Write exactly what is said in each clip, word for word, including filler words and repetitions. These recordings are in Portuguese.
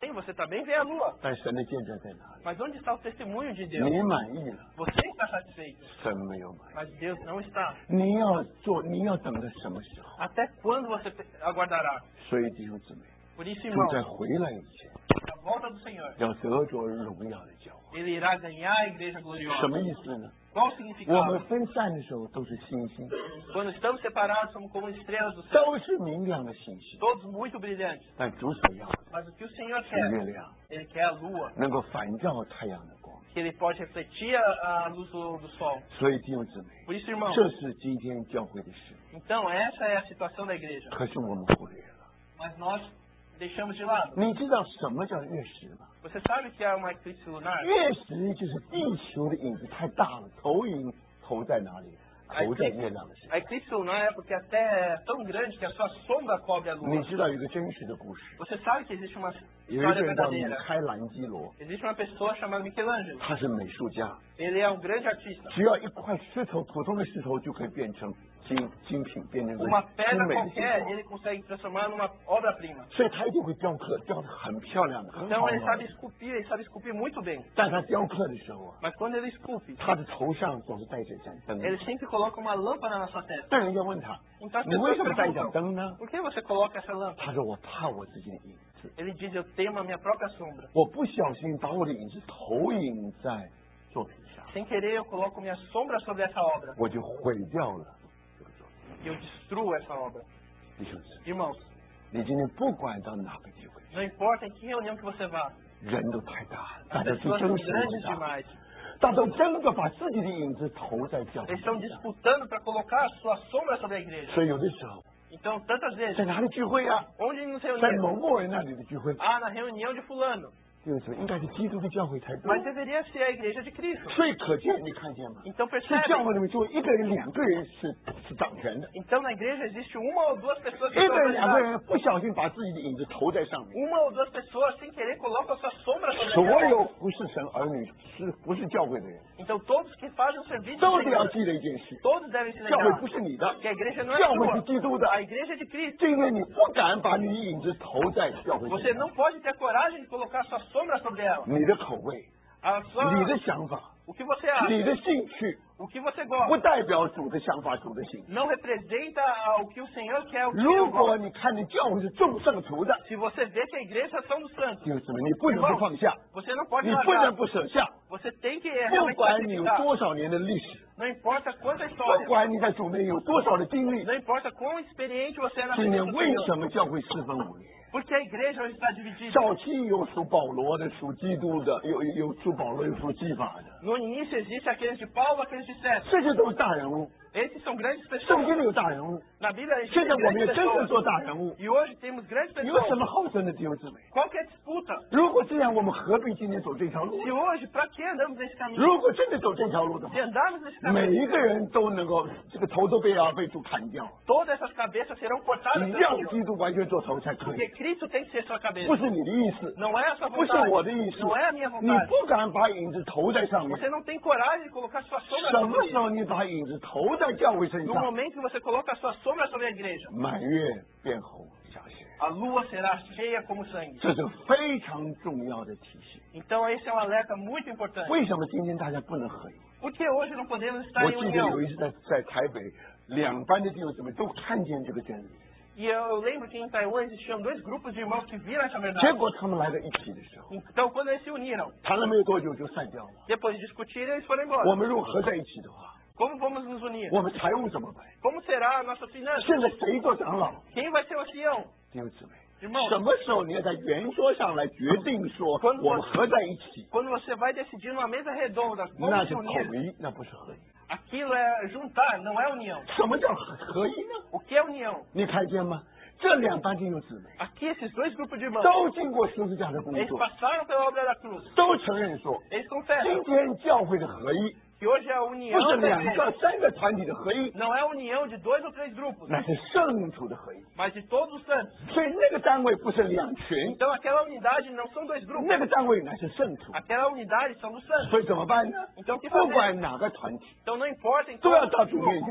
Sim, você também vê a lua. 但神的见证在哪里？ Mas onde está o testemunho de Deus? 你满意了， Você está satisfeito, 神没有满意。 mas Deus não está. 你要做，你要等到什么时候？ Até quando você aguardará? 所以弟兄姊妹， Por isso, 主 irmão, 在回来以前， a volta do Senhor, 要得着荣耀的教会。 Ele irá ganhar a igreja 什 gloriosa. 么意思呢？ Qual o 我 significado? 们分散的时候都是星星， Quando estamos separados, somos como estrelas do céu, 都是明亮的星星。 todos muito brilhantes. 但主所要的 Mas o que o Senhor 是月 quer? 亮， Ele quer a lua, 能够反照太阳的光。 que ele pode refletir a, a luz do, do sol. 所以弟兄姊妹， Por isso, irmão, 这是今天教会的事， então essa é a situação da igreja. 可是我们忽略了。 Mas nós deixamos de lado. 你知道什么叫月食吗？ Você sabe o que é uma eclipse lunar? 月食就是地球的影子太大了，投影投在哪里？ A 投在 eclipse, 月亮的身 a 上。 eclipse lunar é porque a Terra é tão grande que a sua sombra cobre a 你 lua. 知道有一个真实的故事， Você sabe que existe uma 有一 história 个人叫米 verdadeira. 开朗基罗， Existe uma pessoa chamada Michelangelo. 他是美术家， Ele é um grande artista. 只要一块石头，普通的石头就可以变成精精品，变成 Uma 精 pedra 美的 qualquer, 形状。 ele consegue transformar numa obra-prima. 所以他一定会雕刻，雕的很漂亮的，很 Então 好 ele 玩 sabe esculpir, ele sabe esculpir muito bem. 但他雕刻的时候啊， Mas quando ele esculpe, 他的头上总是带着一盏灯。 ele sempre coloca uma lâmpada na sua testa. 但人家问他， Então as 你为 pessoas 什么带一盏 perguntam, 灯呢？ por que você coloca essa lâmpada? 他说我怕我自己的影子， Ele diz, eu temo a minha própria sombra. 我不小心把我的影子投影在作品上， Sem querer, eu coloco minha sombra sobre essa obra. 我就毁掉了这个作品。 E eu destruo essa obra. 弟兄姊妹， Irmãos, 你今天不管到哪个聚会， não importa em que reunião que você vá, 人都太大了，大 as 家去 pessoas 争 são 谁 grandes 大， demais. 大家都争着把自己的影子投在教会 Eles estão 上。 disputando para colocar a sua sombra sobre a igreja. 所以有的时候 Então, tantas 在 vezes, 哪里聚会啊？ onde nos 在 reunimos? 某某人那里的聚会， Ah, na reunião de fulano. 弟兄姊妹，应该是基督的教会才对。 Mas deveria ser a igreja de Cristo. 所以可见，你看见吗？ Então 是教 percebe? 会里面就一个人、两个人是是掌权的， Então na igreja existe uma ou duas pessoas 一 que 个 são 人、两个 autoridades. 人不小心把自己的影子投在上面。 Uma ou duas pessoas sem querer colocam a sua sombra sobre a 所 igreja. 有不是神儿女、是不是教会的人， Então todos que fazem o serviço 都 do 得要 Senhor, 记得一件事： todos devem se 教会 lembrar 不是你的， que a igreja não é 教会是 sua, 基督的。 a igreja é de Cristo. 是因为你不敢把你的影子投在教会 Você 身 não 上， pode ter coragem de colocar a sua sombra sobre ela. 你的口味、 A sua, 你的想法、 o que você acha, 你的兴趣， o que você 不 gosta, 代表主的想法、主的心。 não representa ah, o que o Senhor quer, o que 如 eu 果 gosto. 你看见教会是众圣徒的， Se você vê que a igreja são dos santos, 弟兄姊妹，你不能不放下， você não pode 你不 largar. 能不舍下。 Você tem que 不 realmente 管你有 sacrificar. 多少年的历史， Não importa quanta 不 história, 管你在主内有多少的经历， não importa quão experiente você é na 今 vida 天 do 为 Senhor. 什么教会四分五裂？ Porque a igreja hoje está dividida. 早期有属保罗的，属基督的，有有有属保罗，有属基法的， No início existe aqueles de Paulo, aqueles de César. 这些都是大人物。 Esses são grandes 圣 pessoas. 经里有大人物， Na Bíblia existem 现在我们也 grandes 真正 pessoas. 做大人物。 E hoje temos grandes 有 pessoas. 什么好争的，弟兄姊妹？ Qual que é a disputa? 如果这样，我们何必今天走这条路？ Se hoje, para que andamos nesse caminho? 如果真的走这条路的话 Se，andarmos nesse 每 caminho, 一个人都能够这个头都被要被主砍掉， todas essas cabeças serão cortadas 你 pelo 让 Senhor. 基督完全做头才可以， Porque Cristo tem que ser sua cabeça. 不是你的意思， Não é a sua 不是 vontade. 我的意思 Não é a minha， 你 vontade. 不敢把影子投在上面。 Você não tem coragem de colocar sua sombra 什 sobre 么时 ele. 候你把影子投在教会身 No 上， momento que você coloca a sua sombra sobre a igreja, 满月变红下雪， a lua será cheia como sangue. 这是非常重要的提醒。 Então esse é um alerta muito importante. 为什么今天大家不能合一？ Por que hoje não podemos estar 我 em 记得 união? 有一次在在台北，两班的弟兄姊妹都看见这个真理， E eu lembro que em Taiwan existiam dois grupos de irmãos que viram essa 结 verdade. 果他们来到一起的时候， Então quando eles se uniram, 谈了没有多久就散掉了。 depois de discutir, eles foram 我 embora. 们如果合在一起的话， Como vamos nos unir? 我们财务怎么办？ Como será a nossa finança? 现在谁做长老？ Quem vai ser o ancião? 弟兄姊妹， Irmão, 什么时候你要在圆桌上来决定说关我们合在一起？ quando você vai decidir numa mesa redonda 那 como 是 se 统 unir, 一，那不是合一。 aquilo é juntar, não é união. 什么叫合一呢？ O que é união? 你看见吗？这两班弟兄姊妹 Aqui esses dois grupos de irmãos, 都经过十字架的工 eles 作， passaram pela obra da cruz. 都承认说， Eles 今 confessam 天教会的合一 que hoje é a 不 união 是 da 两 igreja. 个、三个团体的合一， Não é a união de dois ou três grupos, 那是圣徒的合一。 mas de todos os santos. 所以那个单位不是两群， Então aquela unidade não são dois grupos. 那个单位乃是圣徒。 Aquela unidade são dos santos. 所以怎么办呢？ Então o que 不 fazer? 管哪个团体， Então não importa em 都要 qual 到主面 grupo, 前去。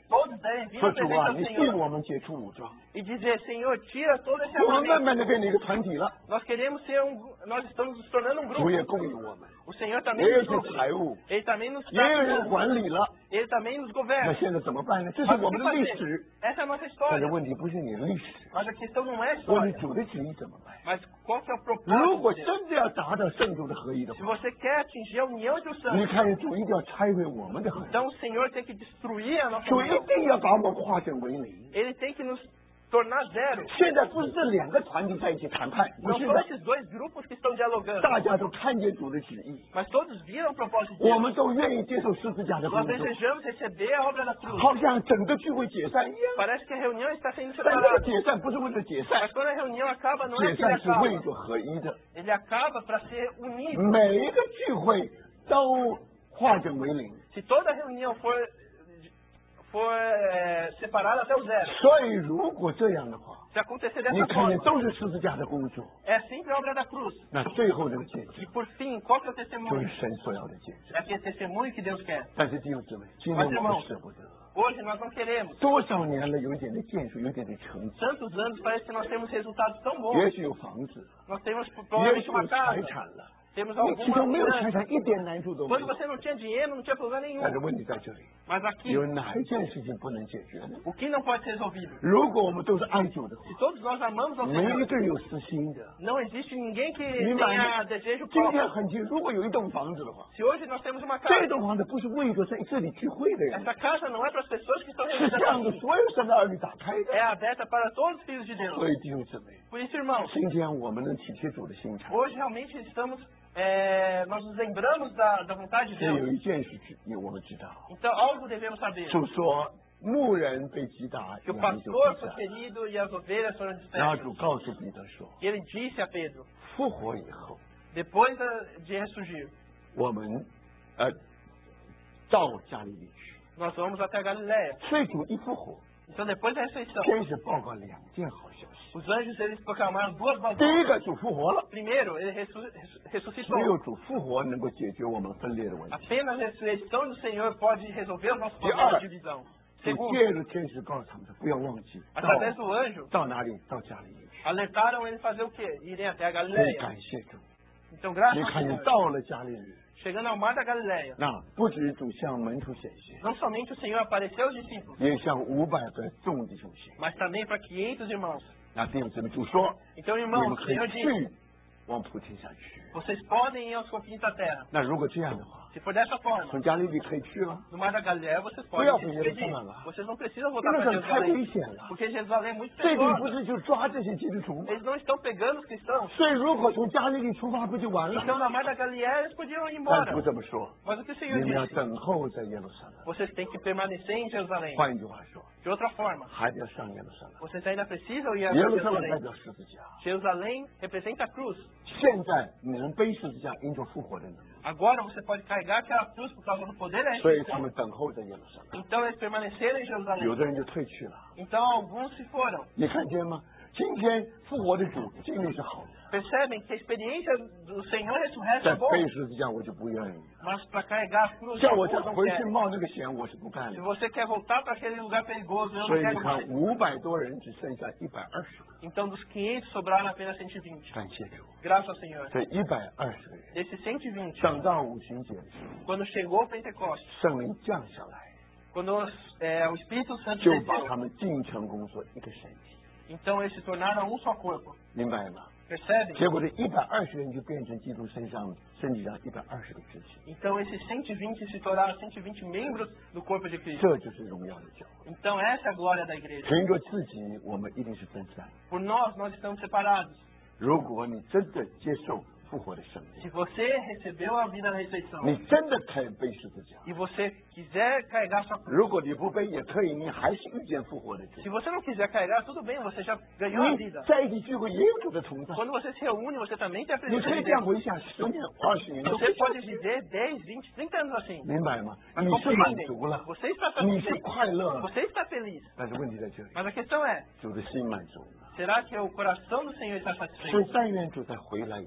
todos devem vir 说 à 主 presença 啊， do 你替 Senhor 我们解除武装， e dizer, Senhor, tira todo esse 我们慢 armamento. 慢的变成一个团体了。 Nós queremos ser um, nós estamos nos tornando um 主也 grupo. 供应我们， O Senhor 也 também 有 nos 些 supre. 财务， Ele também nos 也有 dá 人 tudo. 管理了。 Ele também nos 那 governa. 现在怎么办呢？这是 Mas 我 o 们 que 的历 fazer? 史， Essa é a nossa 但是 história. 问题不是你的历史， Mas a questão não é 我是 história. 主的旨意怎么办？ Mas qual que é o 如果 propósito? 真的要达到圣主的合一的 Se 话， você quer atingir a união de um 你 santo, 看主一定要拆毁我们的合一， então o Senhor tem que destruir a nossa 主一 união. 定要把我们化整为零。 Ele tem que nos tornar zero. 现在不是这两个团体在一起谈判，不 Não 是 são 的， esses dois grupos que estão dialogando, 大家都看见主的旨意， mas todos viram o propósito de 我 Deus. 们都愿意接受十字架的工 Nós 作， desejamos receber a obra da cruz. 好像整个聚会解散一样。 Parece que a reunião está sendo 但这个 separada. 解散不是为了解散， Mas quando a reunião acaba, não é 解 que ele 散是为 acaba. 着合一的。 Ele acaba para ser unido. 每一个聚会都化整为零， Se toda reunião for, for é, separada até o zero, 所以如果这样的话， se acontecer 你 dessa 看见 forma, 都是十字架的工作， é sempre a obra da cruz. 那最后这个见证 E por fim, qual que é o 就 testemunho? 是神所要的见证。 É aquele testemunho que Deus quer. 但是弟兄姊妹，今天我们舍不得， Hoje nós não queremos. 多少年了，有一点的建树，有一点的成绩， Tantos anos parece que nós temos resultados tão 也 bons. 许有房子， Nós temos 也 provavelmente 许 uma 有财 casa, 产了。 temos 你其中没有 alguma 财 coisa. 产，一点难处都没 Quando 有。 você não tinha dinheiro, não tinha problema nenhum. 但是问题在这里， Mas aqui, 有哪一件事情不能解决呢？ o que não pode ser resolvido? 如果我们都是爱主的话， Se todos nós amamos ao 没一 Senhor, 个人有私心的。 não existe ninguém que 明白 tenha 吗？ desejo 今 próprio. 天很清楚，如果有一栋房子的话， Se hoje nós temos uma 这 casa, 栋房子不是为着在这里聚会的人， essa casa não é para as pessoas que estão 是 reunidas 向着 aqui. 所有神的儿女打开 É 的。 aberta para todos os filhos de Deus. 所以弟兄姊妹， Por isso, irmãos, 今天我们能体贴主的心肠。 hoje realmente estamos, é, nós nos lembramos da, da vontade de 这有 Deus. 一件事情我们知道， Então, algo devemos saber. 就说牧人被击打， Que o 羊就 pastor 被 foi 杀。 ferido e as ovelhas foram 然后 dispersas. 主告诉彼得说， E ele disse a Pedro, 复活以后， depois da- de ressurgir, 我们呃到加利利去。 nós vamos até a Galiléia. 所以主一复活， Então, depois da ressurreição, 天使报告两件好消息。 os anjos eles proclamaram duas boas 第 novas. 一个，主复活了。 Primeiro, ele ressu- ressu- 只有 ressuscitou. 主复活能够解决我们分裂的问题。 Apenas a ressurreição do Senhor pode resolver os nossos E problemas olha, de divisão. 主 Segundo, 借着天使告诉他们，不要忘记 através 到 do anjo, 到哪里？到加利利去。 alertaram ele fazer o quê? Irem até a 所以 Galiléia. 感谢主， Então, graças 你 ao 看见 Senhor, 到了加利利， chegando ao mar da Galiléia, 那不止主向门徒显现， não somente o Senhor apareceu aos discípulos, 也向五百个众弟兄显。 mas também para quinhentos irmãos. 那弟兄姊妹，主说， Então, 你 irmãos, 们 o 可以 Senhor disse, 去往普天下去。 vocês podem ir aos confins da terra. 那如果这样的话， Se for dessa forma, 从加利利可以去了， no mar da Galiléia vocês Não é podem o se primeiro despedir. semana lá. Vocês não precisam 因 voltar 为 para 这太危 Jerusalém, 险了。 porque Jerusalém é muito 这里不 perigosa. 是就抓这些基督徒吗？ Eles não estão pegando os cristãos. 所以如果从加利利出发，不就完了？ Então, na mar da Galiléia, eles podiam ir 但 embora. 不这么说， Mas o que o 你 Senhor 们要 disse? 等候在耶路撒冷。 Vocês têm que permanecer em Jerusalém. 换一句话说， De outra forma, 还得要上耶路撒冷。 vocês ainda precisam ir a 耶路撒冷代 Jerusalém. 表十字架， Jerusalém representa a cruz. 现在你能背十字架，因着复活的能力， Agora você pode carregar aquela cruz por causa do poder da 所以他 ressurreição. 们等候在耶路撒冷。 Então eles permaneceram em 有 Jerusalém. 的人就退去了， Então alguns se foram. 你看见吗？今天复活的主经历是好的， Percebem que a experiência do Senhor ressurreto 在 é boa, 背十字架我就不愿意， mas para carregar a cruz 叫我再 eu não 回去 quero. 冒那个险，我是不干 Se 的。 você quer voltar para aquele lugar perigoso, eu 所 não 以你 quero 看， mais. 五百多人只剩下一百二十个， Então dos quinhentos sobraram apenas cento e vinte. 感谢主， Graças ao Senhor. 这一百二十个人， Desses cento e vinte, 等到五旬节的时候， quando chegou o Pentecostes, 圣灵降下来， quando é, o Espírito Santo 就把 desceu, 他们进城工作一个身体， então eles se tornaram um só corpo. 明白吗？ Percebem? 结果这一百二十人就变成基督身上身体上一百二十个肢体， Então esses cento e vinte se tornaram cento e vinte membros do corpo de Cristo. 这就是荣耀的教会。 Então essa é a glória da igreja. 凭着自己，我们一定是分散。 Por nós, nós estamos separados. 如果你真的接受复活的生命， Se você recebeu a vida da ressurreição 你真的可以背十字架。 e você quiser carregar sua cruz, 如果你不背也可以，你还是遇见复活的主 se。você não quiser carregar, tudo bem, você já ganhou a 你 vida. 在一起聚会也有主的同在， Quando você se reúne, você também tem a 你 presença 可以 de 这样 Deus. 回想十年、二十年都 Você pode viver dez, vinte, trinta anos assim. 明白吗？ Mas 你是满 compreendem, 足了， você está 你是 satisfeito, 快乐了， você está feliz. 但是问题在这里， Mas a questão é, 主的心满足了。 será que o coração do Senhor está 所以 satisfeito? 但愿主再回来以前，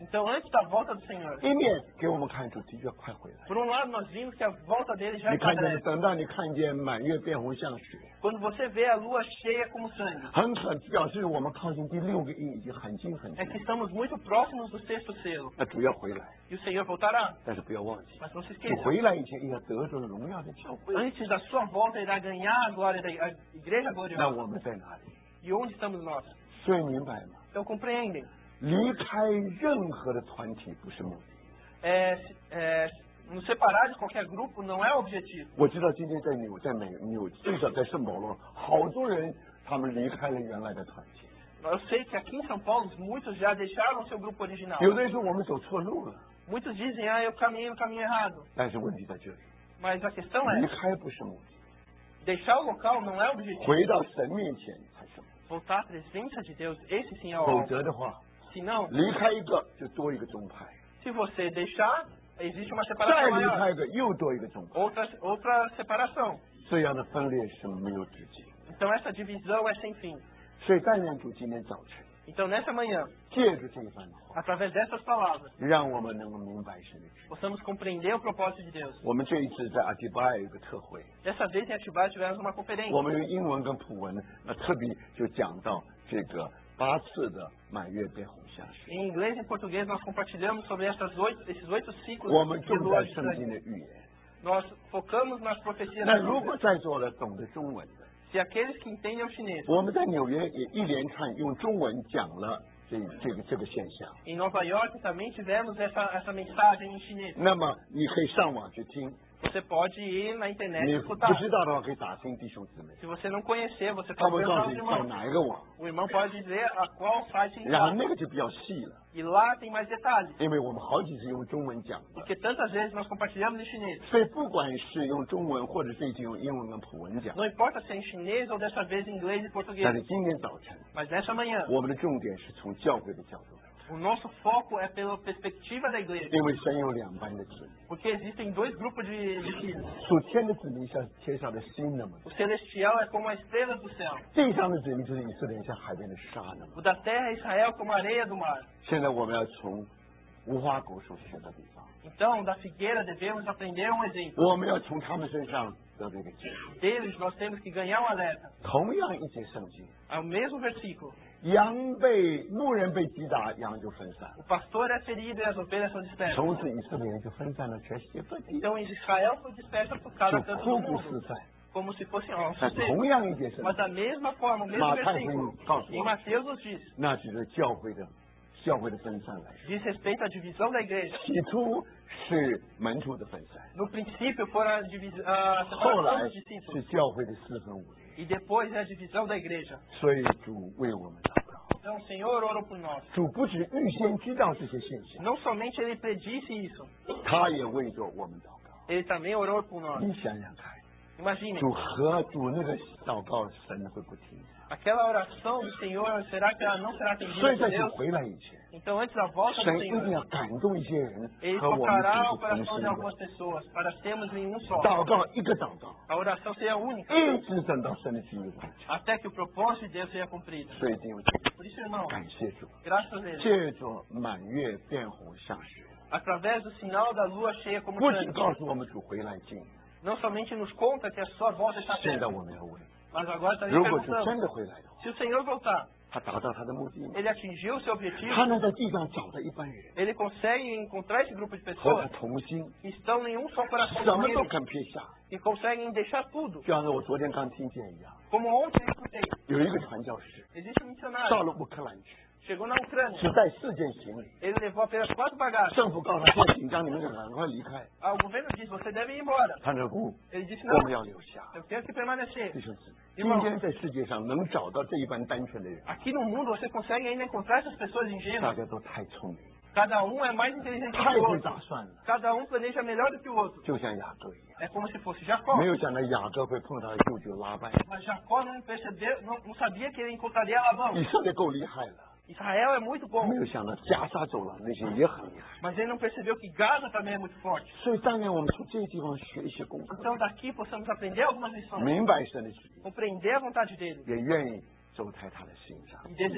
Então, antes da volta do Senhor, 一面给我们看出的确快回来。 por um lado nós vimos que a volta dele já 你 está 看见， breve. 等到你看见满月变红像雪， Quando você vê a lua cheia como sangue, 很可表示我们靠近第六个印已经很近很近 é。que estamos muito próximos do sexto selo. 那主要回来， E o Senhor voltará. 但是不要忘记， Mas não se 主 esqueça, 回来以前也要得着荣耀的教会。 antes da sua volta irá ganhar a glória da a igreja 那 gloriosa. 我们在哪里？ E onde estamos nós? 所以明白吗？ Então compreendem. 离开任何的团体不是目的。 É, é, nos separar de qualquer grupo não é o objetivo. 我知道今天在纽在美纽，至少在圣保罗，好多人他们离开了原来的团体。 Eu sei que aqui em São Paulo muitos já deixaram seu grupo original. 有的人说我们走错路了， Muitos dizem, ah, eu caminhei no caminho errado. 但是问题在这里， Mas a questão 离 é, 开不是目的， deixar o local não é o objetivo. 回到神面前才是目的。 Voltar à presença de Deus, esse sim é o 否 alvo. 则的话， Se não, 离开一个就多一个宗派， se você deixar, existe uma 再 separação 离 maior. 开一个又多一个宗派， Outra, outra separação. 这样的分裂是没有止境。 Então essa divisão é sem fim. 所以但愿主今天早晨 Então nessa manhã, 借着这一番话， através dessas palavras, 让我们能够明白神的旨意。 possamos compreender o propósito de Deus. 我们这一次在阿基巴有一个特会， Dessa vez em Atibaia tivemos uma 我 conferência. 们用英文跟普文，那特别就讲到这个八次的满月变红像雪。 Em inglês e em português nós compartilhamos sobre essas oito, esses oito ciclos 我们 de 重 lua 在 de 圣 sangue. 经的预言。 Nós focamos nas profecias 那 da 如果 Bíblia. 在座的懂得中文的， Se aqueles que entendem o chinês, 我们在纽约也一连串用中文讲了这这个这个现象。 em Nova York também tivemos essa, essa mensagem em chinês. 那么你可以上网去听， Você pode ir na internet 你 e 不 escutar. 知道的话可以打听弟兄姊妹， Se você não conhecer, você 他 pode 们告 perguntar 诉 aos 你上 irmãos. 哪一个网， O irmão pode dizer a qual site 然后 entrar. 那个就比较细了， E lá tem mais detalhes. 因为我们好几次用中文讲的， Porque tantas vezes nós compartilhamos em chinês. 所以不管是用中文或者是用英文跟普文讲， Não importa se é em chinês ou dessa vez em inglês e 但 português. 是今天早晨 Mas nessa manhã, 我们的重点是从教会的角度来， o nosso foco é pela perspectiva da igreja. 因为神有两般的子民， Porque existem dois grupos de, de filhos. 属天的子民像天上的星那么， O celestial é como as estrelas do céu. 地上的子民就是以色列像海边的沙那么。 O da terra é Israel como a areia do mar. 现在我们要从无花果树学的地方， Então, da figueira devemos aprender um exemplo. 我们要从他们身上得到一个结果。 Deles nós temos que ganhar um alerta. 同样一节圣经， É o mesmo versículo. 羊被牧人被击打，羊就分散了。 O pastor é ferido e as ovelhas são dispersas. 从此以色列人就分散了，全世界各地， Então Israel foi dispersa por cada 就 canto 枯 do 骨四 mundo. 散。 Como se fossem ossos 但 secos. 同样一节圣 Mas 经， da mesma forma, o mesmo Mateus versículo, 告诉我们。 em Mateus nos diz, 那只是教会的教会的分散来说， diz respeito à divisão da igreja. 起初是门徒的分散， No princípio foram a, divis- a 后 separação 来 dos 是 discípulos. 教会的四分五裂。 E depois é a divisão da igreja. 所以主为我们祷告， Então o Senhor orou por nós. 主不止预先知道这些现象， Não somente ele predisse isso, 他也为着我们祷告。 ele também orou por nós. 你想想看， Imaginem, 主和主那个祷告，神会不听。 aquela oração do Senhor, será que ela não será 所 atendida 以 por 在主 Deus? 回来以前， Então antes da volta 神 do 一定 Senhor, 要感动一些人 ele 和我们 tocará o 主是同 coração 心 de 的。 algumas pessoas para sermos em um só. 祷告一个祷告， A oração seja única, 一直等到神的旨意完成。 até que o propósito de Deus seja cumprido. 所以弟兄姐妹， Por isso, irmão, 感谢主， graças a Deus, 借着满月变红像雪， através do sinal da lua cheia como 不仅 sangue, 告诉我们主回来近， não somente nos conta que a sua volta está 现在 perto, 我们要问： mas agora está 如 lhe 果主 perguntando, 真的回来的话， se o Senhor voltar, 他达到他的目的吗？ ele atingiu o seu objetivo, 他能在地上找到一般人 ele consegue encontrar esse grupo de 和他 pessoas 同心， que estão em um só coração 什 com 么都 ele 肯撇下， e conseguem deixar tudo. 就像是我昨天刚听见一样， Como ontem eu escutei, 有一个传教士 existe um 到 missionário, 了乌克兰去， chegou na Ucrânia, 只带四件行李， ele levou apenas quatro bagagens. 政府告诉他现在紧张，你们赶快离开。 Ah, o governo disse, você deve ir embora. 他说不， Ele disse, 我 não, 们要留下。 eu tenho que permanecer. 弟兄姊妹，今天在世界上能找到这一般单纯的人， Aqui no mundo você consegue ainda encontrar essas pessoas 大 ingênuas. 家都太聪明， Cada um é mais inteligente 太 que o 会 outro. 打算了， Cada um planeja melhor do que o outro. 就像雅各一样， É como se fosse Jacó. 没有想到雅各会碰到舅舅拉班。 Mas Jacó não percebeu, não, não sabia que ele encontraria Labão. 以色列够厉害了， Israel é muito bom, 没有想到加沙走廊那些也很厉害。 mas ele não percebeu que Gaza também é muito forte. 所以但愿我们从这些地方学一些功课， Então daqui possamos aprender algumas lições, 明白神的旨意， compreender a vontade dele 也愿意走在他的心上。 e, dese-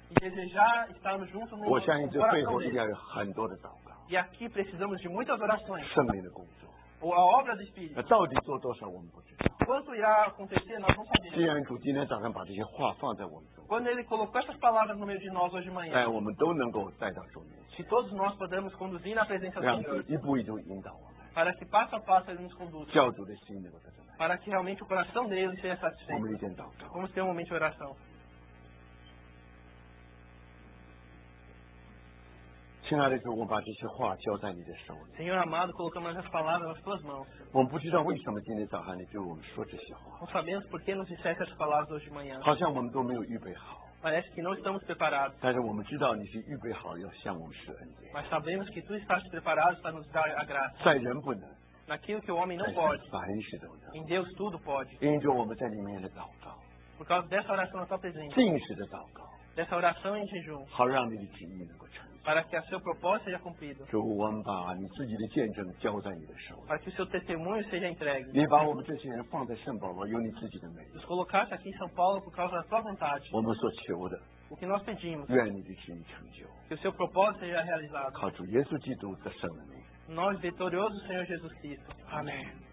e desejar estarmos juntos no 我相信这背 coração 后一定 dele. 要有很多的祷告， E aqui precisamos de muitas orações. 圣灵的工作。 Ou a obra do 那 Espírito. 到底做多少我们不知道。 Quanto irá acontecer, nós não 既 sabemos. 然主今天早上把这些话放在我们中， Quando ele colocou essas palavras no meio de nós hoje de 哎， manhã, 我们都能够带到主面前， que todos nós podemos conduzir na presença 让 do 主 Senhor, 一步一步引导我们， para que passo a passo ele nos conduza, 教主的心能够得到满足。 para que realmente o coração dele seja 我们 satisfeito. 一点祷告。 Vamos ter um momento de oração. 亲爱的主，我把这些话交在你的手里。 Senhor amado, colocamos essas palavras nas tuas mãos. 我们不知道为什么今天早上你对我们说这些话， Não sabemos por que nos disseste essas palavras hoje de manhã. 好像我们都没有预备好。 Parece que não estamos preparados, 但是我们知道你是预备好要向我们施恩典， mas sabemos que tu estás preparado para nos dar a graça. 在人不能， Naquilo que o homem 但 não 是 pode, 凡事都能。 em Deus tudo pode. 因着我们在里面的祷告， Por causa dessa oração na tua presença, 定时的祷告， dessa oração em jejum, 好让你的旨意能够成就。 para que o seu propósito seja cumprido, 主，我们把你自己的见证交在你的手里， para que o seu testemunho seja entregue. 你把我们这些人放在圣保罗，有你自己的美意。 Nos colocaste aqui em São Paulo por causa da tua vontade. 我们所求的， O que nós pedimos, 愿你的旨意成就。 que o seu propósito seja realizado. 靠主耶稣基督的圣名。 Nós, vitorioso Senhor Jesus Cristo. Amém.